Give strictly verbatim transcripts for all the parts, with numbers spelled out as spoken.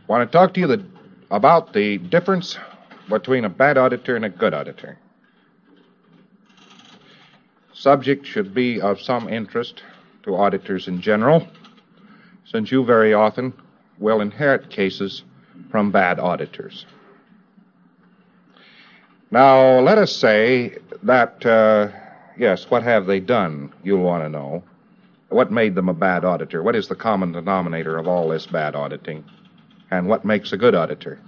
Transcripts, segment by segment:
want to talk to you the, about the difference between a bad auditor and a good auditor. Subject should be of some interest to auditors in general, since you very often will inherit cases from bad auditors. Now, let us say that, uh, yes, what have they done, you'll want to know. What made them a bad auditor? What is the common denominator of all this bad auditing? And what makes a good auditor?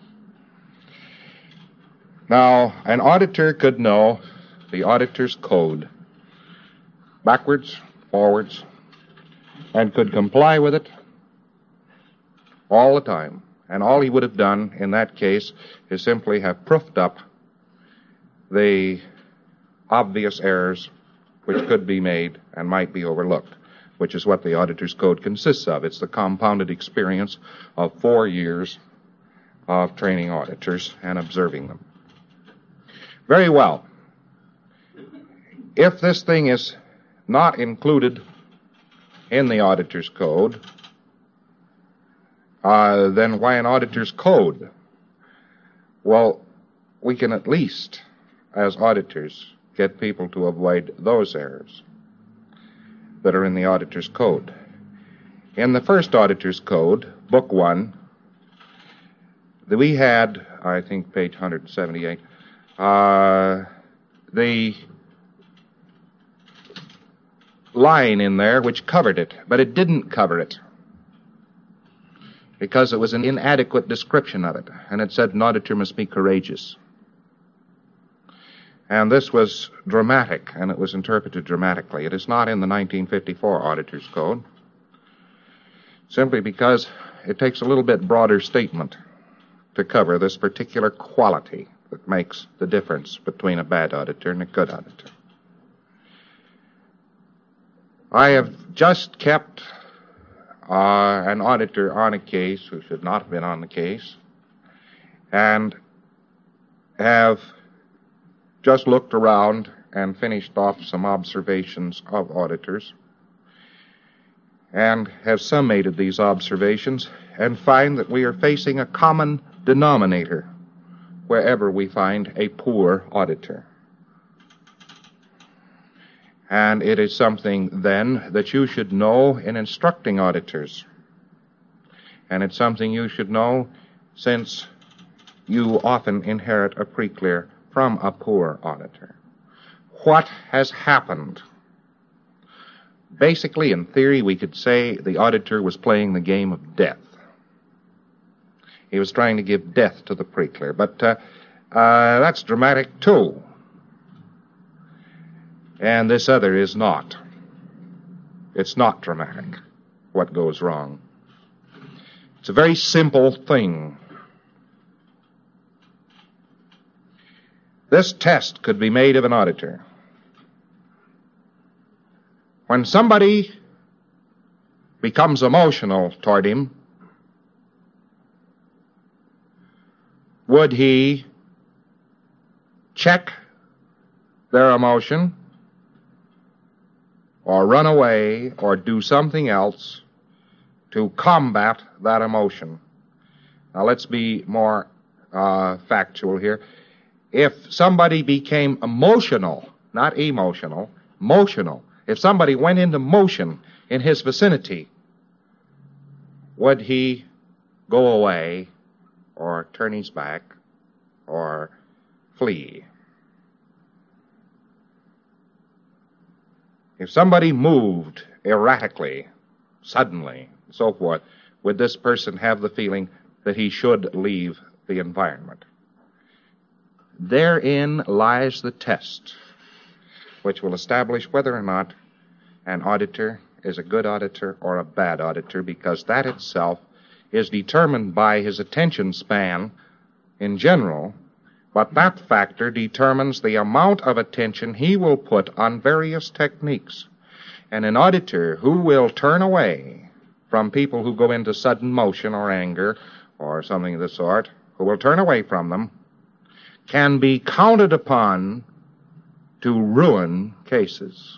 Now, an auditor could know the auditor's code backwards, forwards, and could comply with it all the time. And all he would have done in that case is simply have proofed up the obvious errors which could be made and might be overlooked, which is what the auditor's code consists of. It's the compounded experience of four years of training auditors and observing them. Very well. If this thing is not included in the auditor's code, uh, then why an auditor's code? Well, we can at least, as auditors, get people to avoid those errors that are in the auditor's code. In the first auditor's code, book one, we had, I think, page one seventy-eight, uh, the line in there which covered it, but it didn't cover it because it was an inadequate description of it, and it said an auditor must be courageous. And this was dramatic, and it was interpreted dramatically. It is not in the nineteen fifty-four Auditor's Code, simply because it takes a little bit broader statement to cover this particular quality that makes the difference between a bad auditor and a good auditor. I have just kept uh, an auditor on a case who should not have been on the case, and have just looked around and finished off some observations of auditors, and have summated these observations and find that we are facing a common denominator wherever we find a poor auditor. And it is something, then, that you should know in instructing auditors. And it's something you should know since you often inherit a preclear from a poor auditor. What has happened? Basically, in theory, we could say the auditor was playing the game of death. He was trying to give death to the preclear, but uh, uh, that's dramatic too. And this other is not. It's not dramatic, what goes wrong. It's a very simple thing. This test could be made of an auditor. When somebody becomes emotional toward him, would he check their emotion, or run away, or do something else to combat that emotion? Now, let's be more uh, factual here. If somebody became emotional, not emotional, motional, if somebody went into motion in his vicinity, would he go away, or turn his back, or flee? If somebody moved erratically, suddenly, and so forth, would this person have the feeling that he should leave the environment? Therein lies the test, which will establish whether or not an auditor is a good auditor or a bad auditor, because that itself is determined by his attention span in general, but that factor determines the amount of attention he will put on various techniques. And an auditor who will turn away from people who go into sudden motion or anger or something of the sort, who will turn away from them, can be counted upon to ruin cases.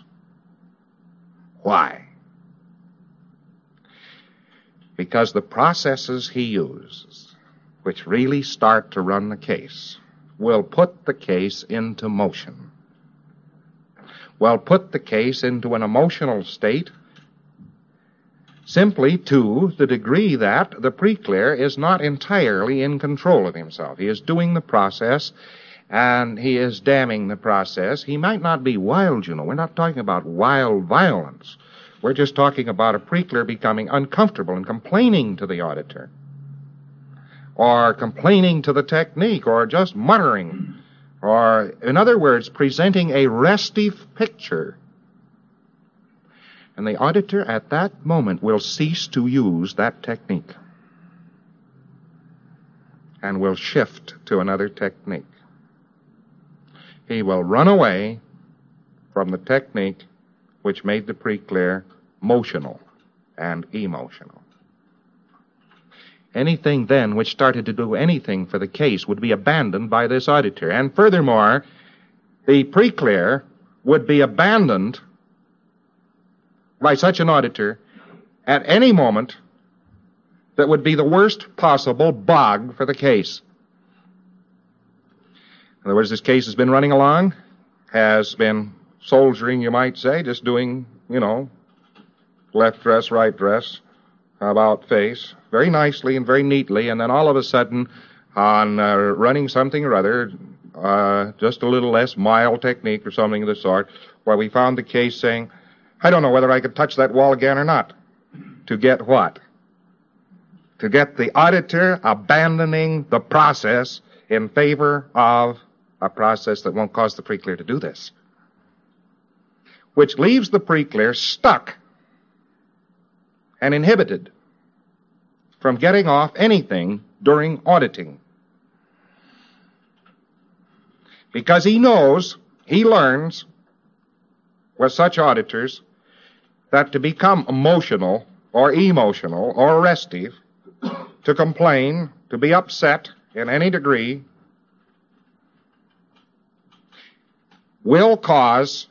Why? Because the processes he uses which really start to run the case, will put the case into motion. Will put the case into an emotional state simply to the degree that the pre-clear is not entirely in control of himself. He is doing the process, and he is damning the process. He might not be wild, you know. We're not talking about wild violence. We're just talking about a pre-clear becoming uncomfortable and complaining to the auditor, or complaining to the technique, or just muttering, or, in other words, presenting a restive picture. And the auditor at that moment will cease to use that technique and will shift to another technique. He will run away from the technique which made the pre-clear motional and emotional. Anything then which started to do anything for the case would be abandoned by this auditor. And furthermore, the pre-clear would be abandoned by such an auditor at any moment that would be the worst possible bog for the case. In other words, this case has been running along, has been soldiering, you might say, just doing, you know, left dress, right dress, about face, very nicely and very neatly, and then all of a sudden, on uh, running something or other, uh, just a little less mild technique or something of the sort, where we found the case saying, I don't know whether I could touch that wall again or not. To get what? To get the auditor abandoning the process in favor of a process that won't cause the pre-clear to do this, which leaves the pre-clear stuck and inhibited from getting off anything during auditing. Because he knows, he learns with such auditors that to become emotional or emotional or restive, to complain, to be upset in any degree, will cause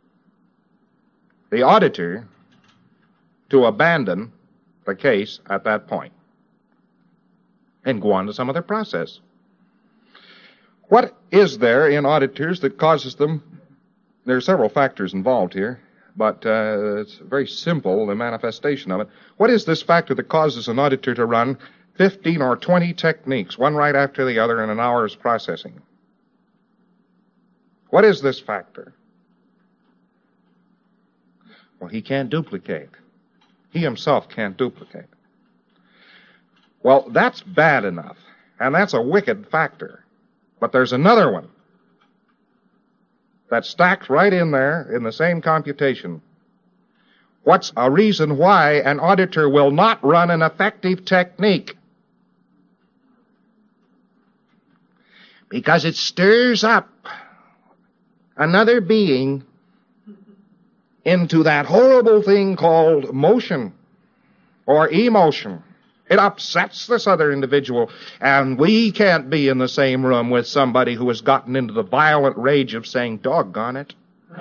the auditor to abandon the case at that point and go on to some other process. What is there in auditors that causes them? There are several factors involved here, but uh, it's very simple, the manifestation of it. What is this factor that causes an auditor to run fifteen or twenty techniques, one right after the other, in an hour's processing? What is this factor? Well, he can't duplicate. He himself can't duplicate. Well, that's bad enough, and that's a wicked factor. But there's another one that's stacked right in there in the same computation. What's a reason why an auditor will not run an effective technique? Because it stirs up another being into that horrible thing called motion or emotion. It upsets this other individual, and we can't be in the same room with somebody who has gotten into the violent rage of saying, doggone it.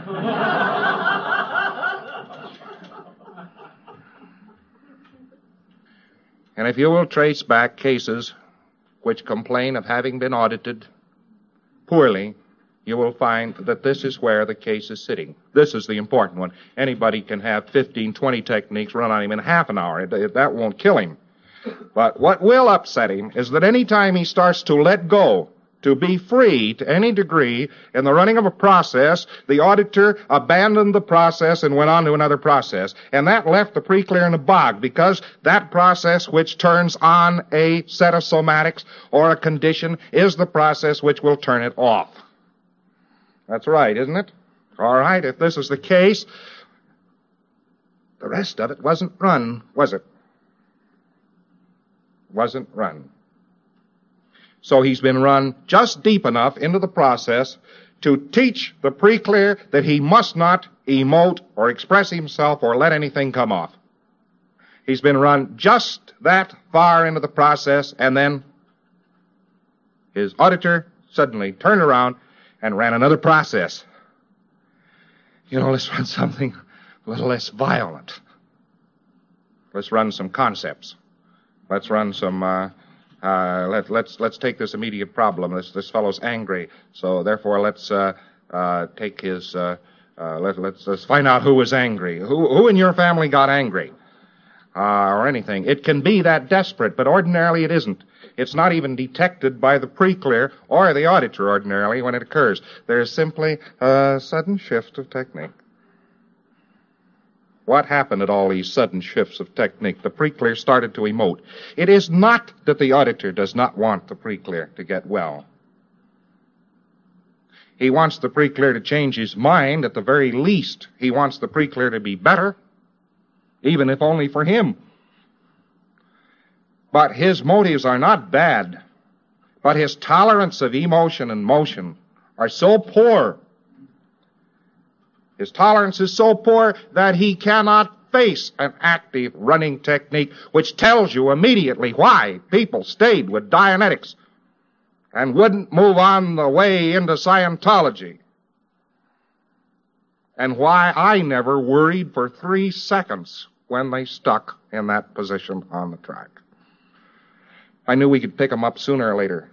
And if you will trace back cases which complain of having been audited poorly, you will find that this is where the case is sitting. This is the important one. Anybody can have fifteen, twenty techniques run on him in half an hour. That won't kill him. But what will upset him is that any time he starts to let go, to be free to any degree in the running of a process, the auditor abandoned the process and went on to another process. And that left the pre-clear in a bog, because that process which turns on a set of somatics or a condition is the process which will turn it off. That's right, isn't it? All right, if this is the case, the rest of it wasn't run, was it? Wasn't run. So he's been run just deep enough into the process to teach the pre-clear that he must not emote or express himself or let anything come off. He's been run just that far into the process, and then his auditor suddenly turned around and ran another process. You know, let's run something a little less violent. Let's run some concepts. Let's run some uh, Uh, let, let's let's take this immediate problem. This this fellow's angry, so therefore let's uh, uh, take his. Uh, uh, let, let's let's find out who was angry. Who who in your family got angry, uh, or anything. It can be that desperate, but ordinarily it isn't. It's not even detected by the pre-clear or the auditor ordinarily when it occurs. There's simply a sudden shift of technique. What happened at all these sudden shifts of technique? The pre-clear started to emote. It is not that the auditor does not want the pre-clear to get well. He wants the pre-clear to change his mind at the very least. He wants the pre-clear to be better, even if only for him. But his motives are not bad, but his tolerance of emotion and motion are so poor. His tolerance is so poor that he cannot face an active running technique which tells you immediately why people stayed with Dianetics and wouldn't move on the way into Scientology, and why I never worried for three seconds when they stuck in that position on the track. I knew we could pick them up sooner or later.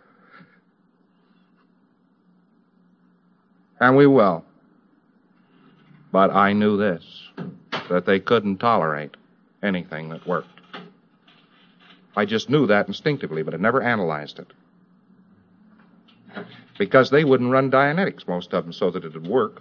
And we will. But I knew this, that they couldn't tolerate anything that worked. I just knew that instinctively, but I never analyzed it. Because they wouldn't run Dianetics, most of them, so that it would work.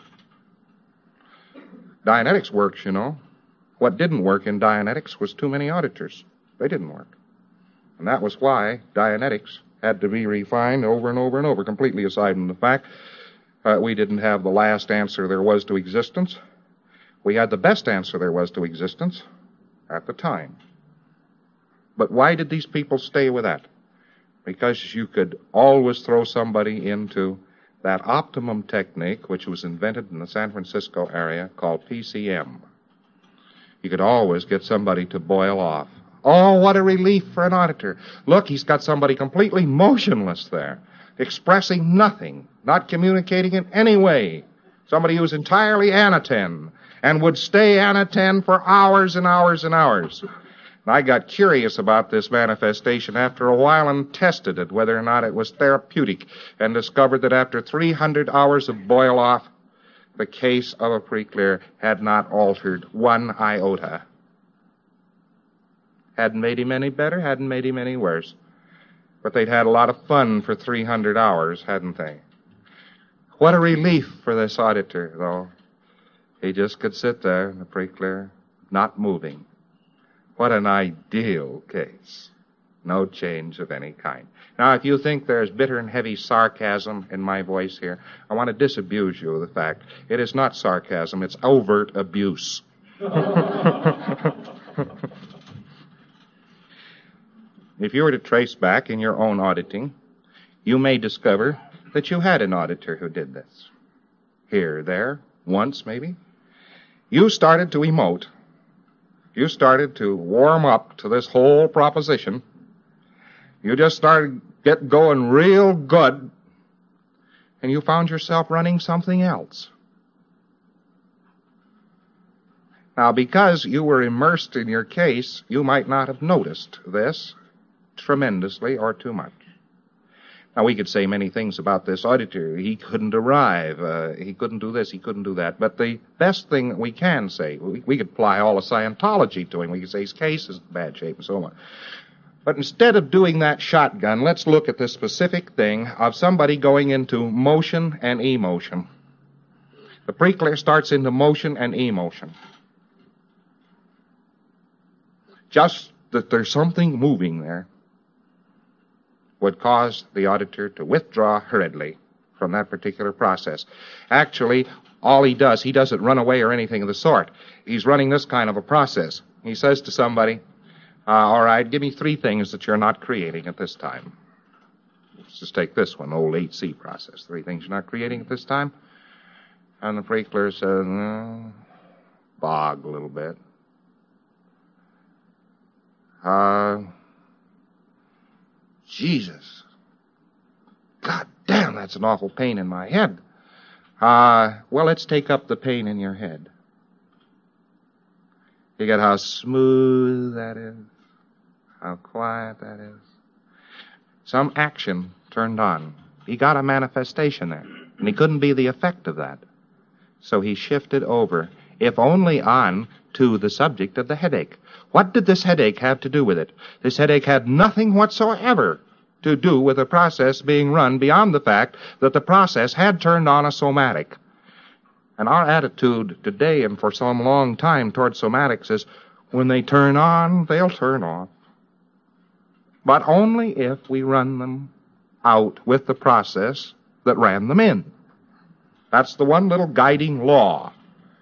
Dianetics works, you know. What didn't work in Dianetics was too many auditors. They didn't work. And that was why Dianetics had to be refined over and over and over, completely aside from the fact uh, we didn't have the last answer there was to existence. We had the best answer there was to existence at the time. But why did these people stay with that? Because you could always throw somebody into that optimum technique, which was invented in the San Francisco area, called P C M. You could always get somebody to boil off. Oh, what a relief for an auditor. Look, he's got somebody completely motionless there, expressing nothing, not communicating in any way. Somebody who's entirely anaten and would stay anaten for hours and hours and hours. And I got curious about this manifestation after a while and tested it, whether or not it was therapeutic, and discovered that after three hundred hours of boil-off, the case of a pre-clear had not altered one iota. Hadn't made him any better, hadn't made him any worse. But they'd had a lot of fun for three hundred hours, hadn't they? What a relief for this auditor, though. He just could sit there in the pre-clear, not moving. What an ideal case. No change of any kind. Now, if you think there's bitter and heavy sarcasm in my voice here, I want to disabuse you of the fact. It is not sarcasm, it's overt abuse. If you were to trace back in your own auditing, you may discover that you had an auditor who did this. Here, there, once maybe. You started to emote. You started to warm up to this whole proposition. You just started get going real good, and you found yourself running something else. Now, because you were immersed in your case, you might not have noticed this tremendously or too much. Now, we could say many things about this auditor. He couldn't arrive. Uh, he couldn't do this. He couldn't do that. But the best thing that we can say, we, we could apply all of Scientology to him. We could say his case is in bad shape and so on. But instead of doing that shotgun, let's look at the specific thing of somebody going into motion and emotion. The pre-clear starts into motion and emotion. Just that there's something moving there would cause the auditor to withdraw hurriedly from that particular process. Actually, all he does, he doesn't run away or anything of the sort. He's running this kind of a process. He says to somebody, uh, all right, give me three things that you're not creating at this time. Let's just take this one, old eight C process. Three things you're not creating at this time. And the pre-clear says, uh, bog a little bit. Uh... Jesus. God damn, that's an awful pain in my head. Uh, well, let's take up the pain in your head. You get how smooth that is, how quiet that is. some action turned on. He got a manifestation there, and he couldn't be the effect of that. So he shifted over, if only on to the subject of the headache. What did this headache have to do with it? This headache had nothing whatsoever to do with the process being run beyond the fact that the process had turned on a somatic. And our attitude today and for some long time toward somatics is, when they turn on, they'll turn off. But only if we run them out with the process that ran them in. That's the one little guiding law.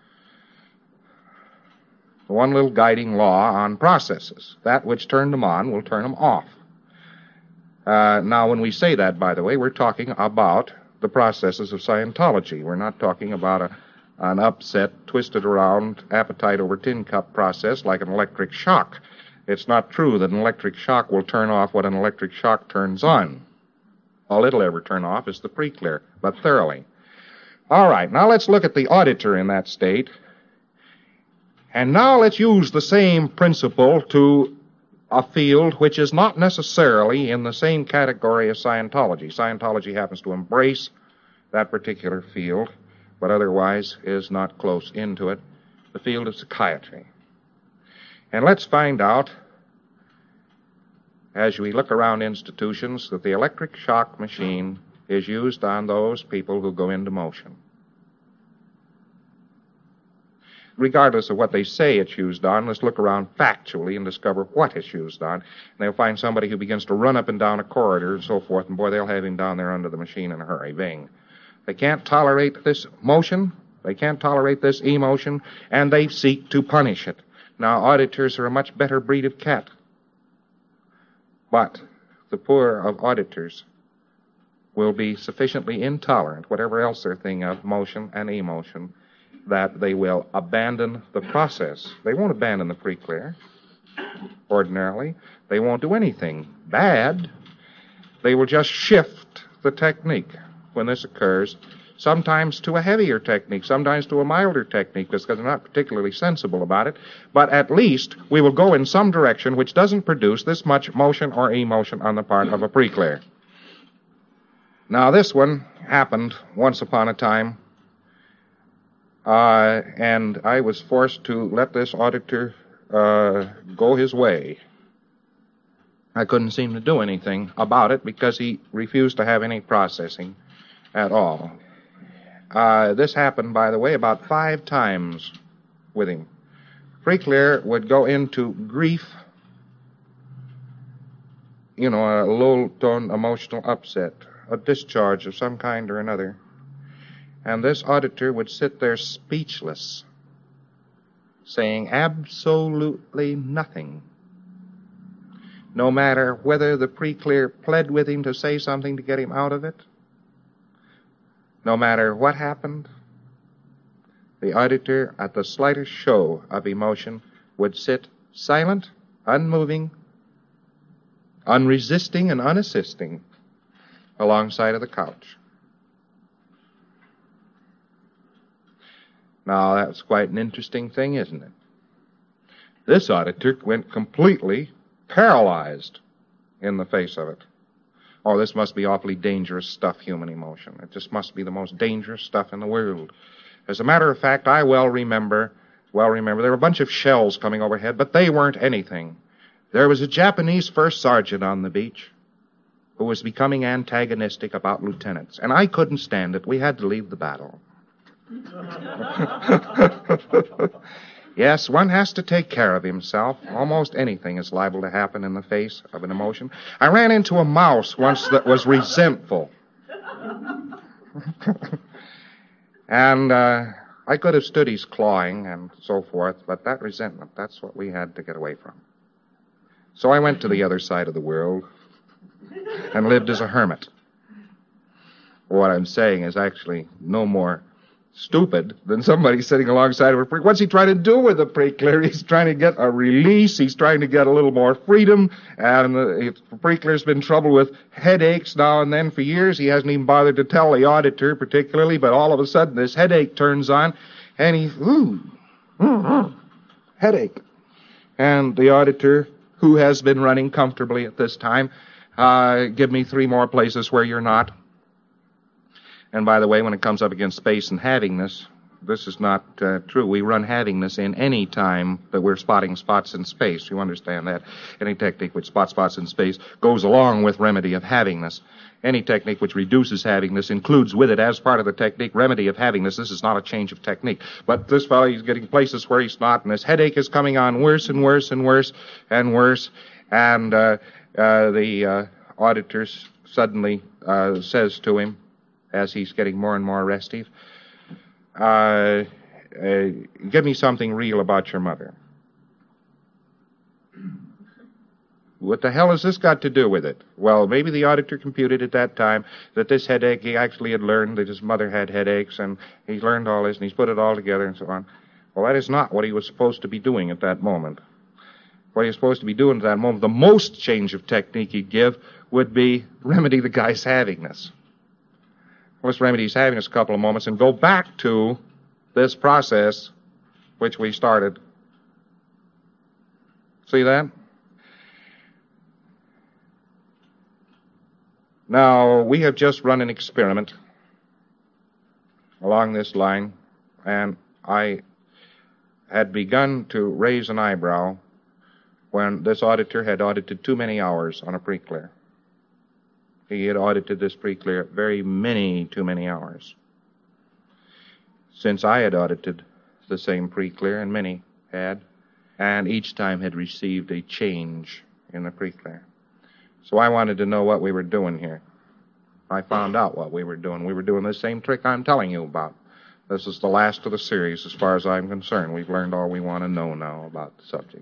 The one little guiding law on processes. That which turned them on will turn them off. Uh, now, when we say that, by the way, we're talking about the processes of Scientology. We're not talking about a, an upset, twisted around, appetite over tin cup process like an electric shock. It's not true that an electric shock will turn off what an electric shock turns on. All it'll ever turn off is the preclear, but thoroughly. All right, now let's look at the auditor in that state. And now let's use the same principle to a field which is not necessarily in the same category as Scientology. Scientology happens to embrace that particular field, but otherwise is not close into it, the field of psychiatry. And let's find out, as we look around institutions, that the electric shock machine is used on those people who go into motion. Regardless of what they say it's used on, let's look around factually and discover what it's used on. And they'll find somebody who begins to run up and down a corridor and so forth, and boy, they'll have him down there under the machine in a hurry. Bing. They can't tolerate this motion, they can't tolerate this emotion, and they seek to punish it. Now, auditors are a much better breed of cat. But the poor of auditors will be sufficiently intolerant, whatever else they're thinking of, motion and emotion, that they will abandon the process. They won't abandon the preclear, ordinarily. They won't do anything bad. They will just shift the technique when this occurs, sometimes to a heavier technique, sometimes to a milder technique, because they're not particularly sensible about it. But at least we will go in some direction which doesn't produce this much motion or emotion on the part of a preclear. Now, this one happened once upon a time. Uh, and I was forced to let this auditor uh, go his way. I couldn't seem to do anything about it because he refused to have any processing at all. Uh, this happened, by the way, about five times with him. Preclear would go into grief, you know, a low-tone emotional upset, a discharge of some kind or another. And this auditor would sit there speechless, saying absolutely nothing, no matter whether the preclear pled with him to say something to get him out of it, no matter what happened. The auditor, at the slightest show of emotion, would sit silent, unmoving, unresisting, and unassisting alongside of the couch. Now, that's quite an interesting thing, isn't it? This auditor went completely paralyzed in the face of it. Oh, this must be awfully dangerous stuff, human emotion. It just must be the most dangerous stuff in the world. As a matter of fact, I well remember, well remember, there were a bunch of shells coming overhead, but they weren't anything. There was a Japanese first sergeant on the beach who was becoming antagonistic about lieutenants, and I couldn't stand it. We had to leave the battle. Yes, one has to take care of himself. Almost anything is liable to happen in the face of an emotion. I ran into a mouse once that was resentful. And uh, I could have stood his clawing and so forth, but that resentment, that's what we had to get away from. So I went to the other side of the world and lived as a hermit. What I'm saying is actually no more stupid than somebody sitting alongside of a preclear. What's he trying to do with a preclear? He's trying to get a release. He's trying to get a little more freedom. And the preclear's been in trouble with headaches now and then for years. He hasn't even bothered to tell the auditor particularly, but all of a sudden this headache turns on, and he, ooh, mm-hmm, headache. And the auditor, who has been running comfortably at this time, Uh, give me three more places where you're not. And by the way, when it comes up against space and havingness, this is not uh, true. We run havingness in any time that we're spotting spots in space. You understand that? Any technique which spots spots in space goes along with remedy of havingness. Any technique which reduces havingness includes with it, as part of the technique, remedy of havingness. This is not a change of technique. But this fellow, he's getting places where he's not, and his headache is coming on worse and worse and worse and worse. And uh, uh, the uh, auditor suddenly uh, says to him, as he's getting more and more restive, uh, uh, give me something real about your mother. What the hell has this got to do with it? Well, maybe the auditor computed at that time that this headache, he actually had learned that his mother had headaches, and he's learned all this, and he's put it all together and so on. Well, that is not what he was supposed to be doing at that moment. What he was supposed to be doing at that moment, the most change of technique he'd give would be remedy the guy's havingness. Let's remedy his havingness a couple of moments and go back to this process which we started. See that? Now, we have just run an experiment along this line, and I had begun to raise an eyebrow when this auditor had audited too many hours on a pre-clear. He had audited this pre-clear very many too many hours. Since I had audited the same pre-clear, and many had, and each time had received a change in the pre-clear. So I wanted to know what we were doing here. I found out what we were doing. We were doing the same trick I'm telling you about. This is the last of the series as far as I'm concerned. We've learned all we want to know now about the subject.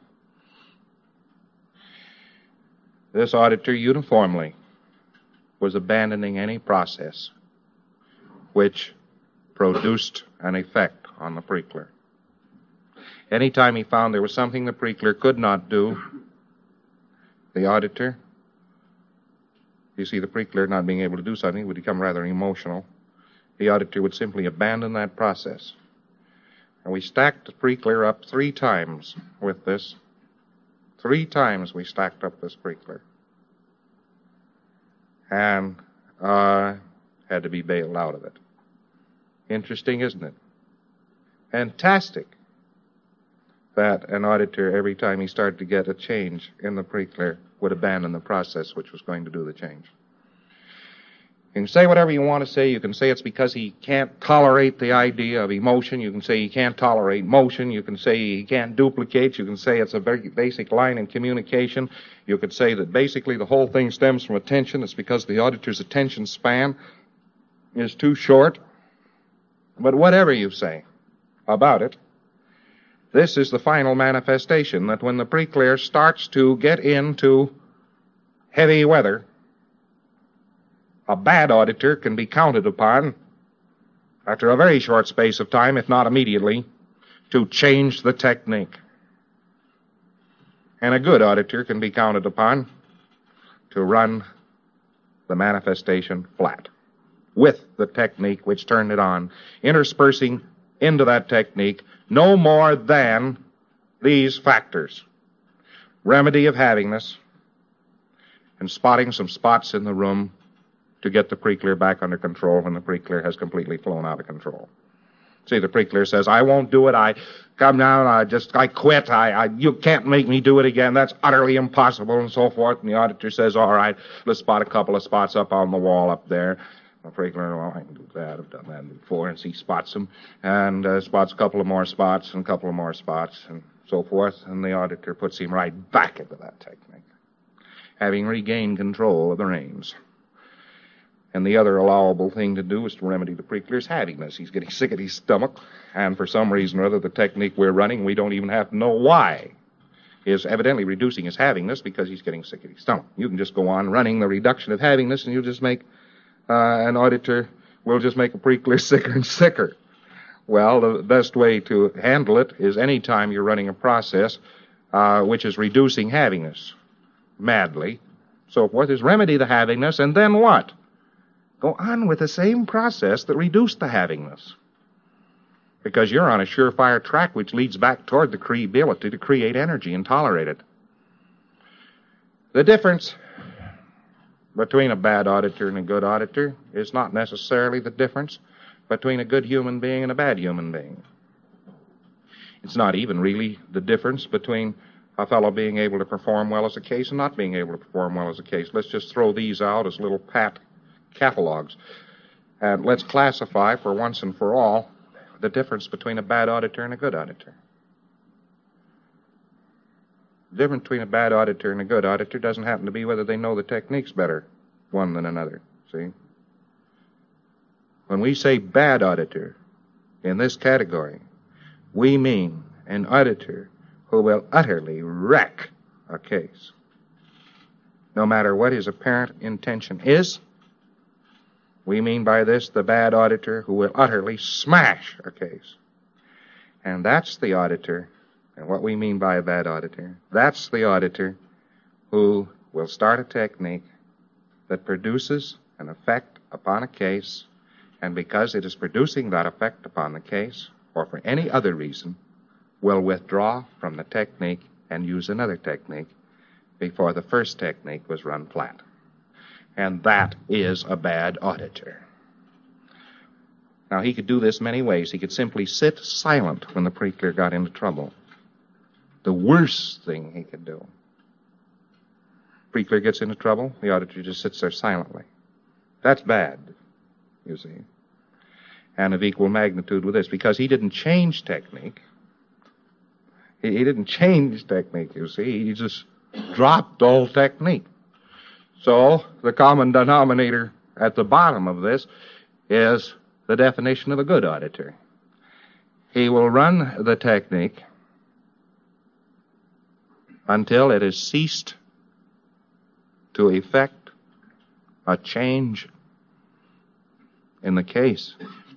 This auditor uniformly was abandoning any process which produced an effect on the pre-clear. Anytime he found there was something the pre-clear could not do, the auditor, you see, the pre-clear not being able to do something would become rather emotional. The auditor would simply abandon that process. And we stacked the pre-clear up three times with this. Three times we stacked up this pre-clear. And uh, had to be bailed out of it. Interesting, isn't it? Fantastic that an auditor, every time he started to get a change in the pre-clear, would abandon the process which was going to do the change. You can say whatever you want to say. You can say it's because he can't tolerate the idea of emotion. You can say he can't tolerate motion. You can say he can't duplicate. You can say it's a very basic line in communication. You could say that basically the whole thing stems from attention. It's because the auditor's attention span is too short. But whatever you say about it, this is the final manifestation, that when the pre-clear starts to get into heavy weather, a bad auditor can be counted upon, after a very short space of time, if not immediately, to change the technique. And a good auditor can be counted upon to run the manifestation flat, with the technique which turned it on, interspersing into that technique no more than these factors: remedy of havingness and spotting some spots in the room to get the pre-clear back under control when the pre-clear has completely flown out of control. See, the pre-clear says, I won't do it, I come down, I just, I quit, I, I, you can't make me do it again, that's utterly impossible, and so forth. And the auditor says, all right, let's spot a couple of spots up on the wall up there. The pre-clear, well, I can do that, I've done that before, and he spots them, and uh, spots a couple of more spots, and a couple of more spots, and so forth, and the auditor puts him right back into that technique, having regained control of the reins. And the other allowable thing to do is to remedy the pre-clear's havingness. He's getting sick at his stomach, and for some reason or other, the technique we're running, we don't even have to know why, is evidently reducing his havingness because he's getting sick at his stomach. You can just go on running the reduction of havingness, and you'll just make Uh, an auditor will just make a pre-clear sicker and sicker. Well, the best way to handle it is any time you're running a process uh, which is reducing havingness madly, so forth, is remedy the havingness, and then what? Go on with the same process that reduced the havingness. Because you're on a surefire track which leads back toward the cre- ability to create energy and tolerate it. The difference between a bad auditor and a good auditor is not necessarily the difference between a good human being and a bad human being. It's not even really the difference between a fellow being able to perform well as a case and not being able to perform well as a case. Let's just throw these out as little pat catalogs. And let's classify for once and for all the difference between a bad auditor and a good auditor. The difference between a bad auditor and a good auditor doesn't happen to be whether they know the techniques better one than another, see? When we say bad auditor in this category, we mean an auditor who will utterly wreck a case. No matter what his apparent intention is, we mean by this the bad auditor who will utterly smash a case. And that's the auditor, and what we mean by a bad auditor, that's the auditor who will start a technique that produces an effect upon a case, and because it is producing that effect upon the case, or for any other reason, will withdraw from the technique and use another technique before the first technique was run flat. And that is a bad auditor. Now, he could do this many ways. He could simply sit silent when the pre-clear got into trouble. The worst thing he could do. Pre-clear gets into trouble, the auditor just sits there silently. That's bad, you see. And of equal magnitude with this, because he didn't change technique. He, he didn't change technique, you see. He just dropped all technique. So the common denominator at the bottom of this is the definition of a good auditor. He will run the technique until it has ceased to effect a change in the case,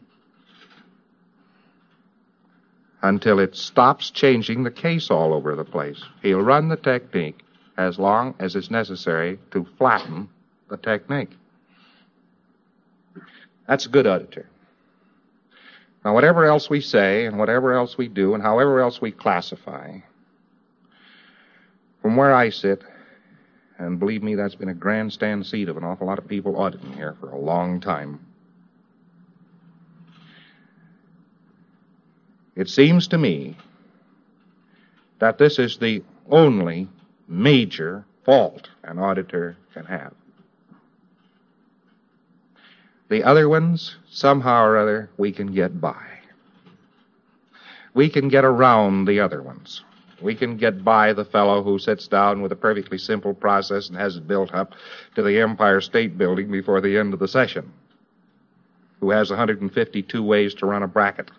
until it stops changing the case all over the place. He'll run the technique as long as it's necessary to flatten the technique. That's a good auditor. Now, whatever else we say and whatever else we do and however else we classify, from where I sit, and believe me, that's been a grandstand seat of an awful lot of people auditing here for a long time, it seems to me that this is the only major fault an auditor can have. The other ones, somehow or other, we can get by. We can get around the other ones. We can get by the fellow who sits down with a perfectly simple process and has it built up to the Empire State Building before the end of the session, who has one hundred fifty-two ways to run a bracket.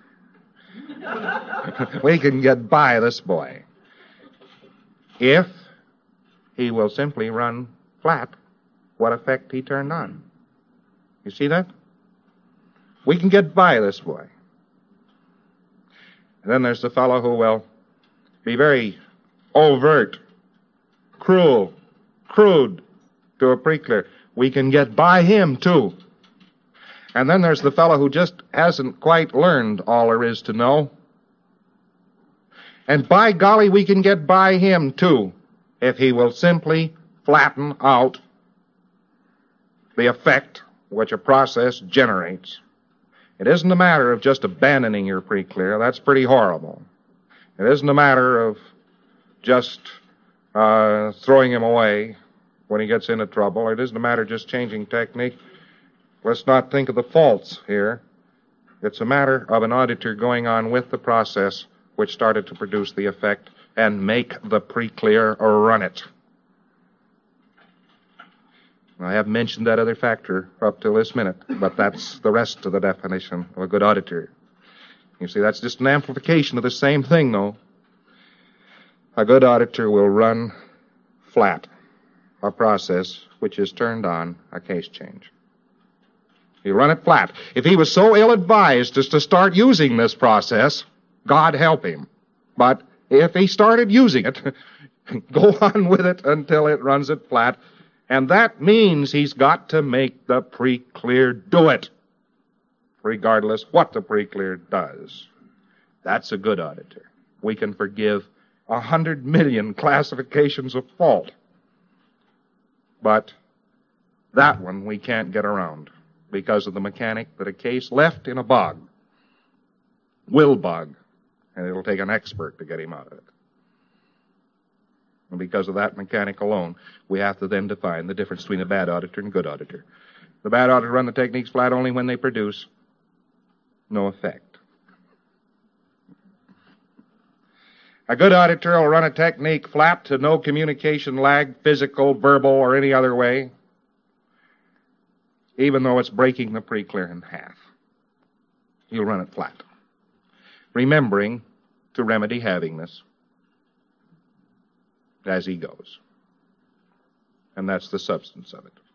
We can get by this boy if he will simply run flat what effect he turned on. You see that? We can get by this boy. And then there's the fellow who will be very overt, cruel, crude to a pre-clear. We can get by him, too. And then there's the fellow who just hasn't quite learned all there is to know. And by golly, we can get by him, too, if he will simply flatten out the effect which a process generates. It isn't a matter of just abandoning your pre-clear. That's pretty horrible. It isn't a matter of just uh, throwing him away when he gets into trouble. It isn't a matter of just changing technique. Let's not think of the faults here. It's a matter of an auditor going on with the process which started to produce the effect and make the pre-clear run it. I haven't mentioned that other factor up till this minute, but that's the rest of the definition of a good auditor. You see, that's just an amplification of the same thing, though. A good auditor will run flat a process which is turned on a case change. He'll run it flat. If he was so ill-advised as to start using this process, God help him. But if he started using it, go on with it until it runs it flat. And that means he's got to make the pre-clear do it, regardless what the pre-clear does. That's a good auditor. We can forgive a hundred million classifications of fault. But That one we can't get around because of the mechanic that a case left in a bog will bog, and it'll take an expert to get him out of it. And because of that mechanic alone, we have to then define the difference between a bad auditor and a good auditor. The bad auditor run the techniques flat only when they produce no effect. A good auditor will run a technique flat to no communication lag, physical, verbal, or any other way, even though it's breaking the pre-clear in half. He'll run it flat, remembering to remedy havingness as he goes. And that's the substance of it.